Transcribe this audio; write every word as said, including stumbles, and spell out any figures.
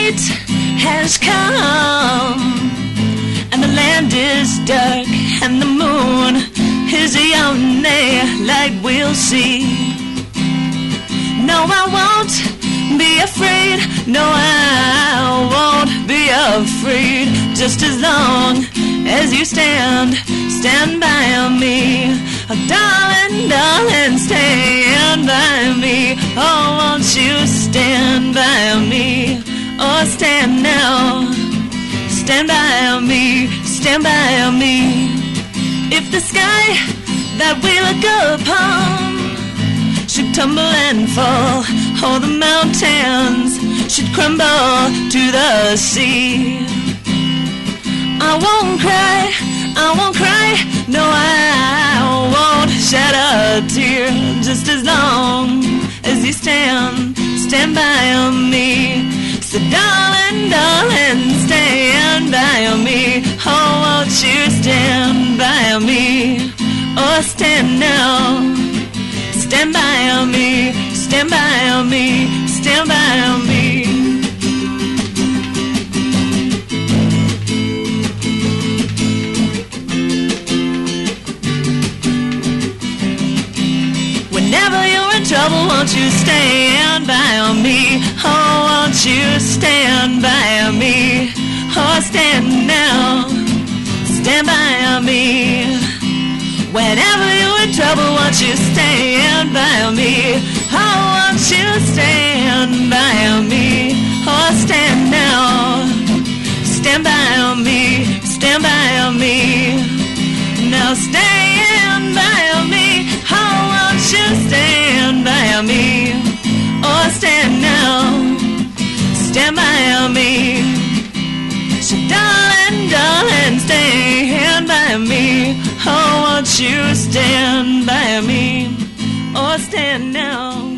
night has come, and the land is dark, and the moon is the only light we'll see. No, I won't be afraid. No, I won't be afraid. Just as long as you stand, stand by me. Oh, darling, darling, stand by me. Oh, won't you stand by me? Oh, stand now. Stand by me, stand by me. If the sky that we look upon should tumble and fall, or the mountains should crumble to the sea, I won't cry, I won't cry. No, I won't shed a tear. Just as long as you stand, stand by me. So darling, darling, stand by me. Oh, won't you stand by me? Oh, stand now. Stand by me, stand by me, stand by me. Whenever you're in trouble, won't you stand by me? Oh, won't you stand by me? Oh, stand now, stand by me. Whenever you're in trouble, won't you stand by me? Oh, won't you stand by me? Oh, stand now, stand by me, stand by me. Now stand by me. Oh, won't you stand by me? Oh, stand now, stand by me. So darling, darling, stand by me. Oh, won't you stand by me? Oh, stand now.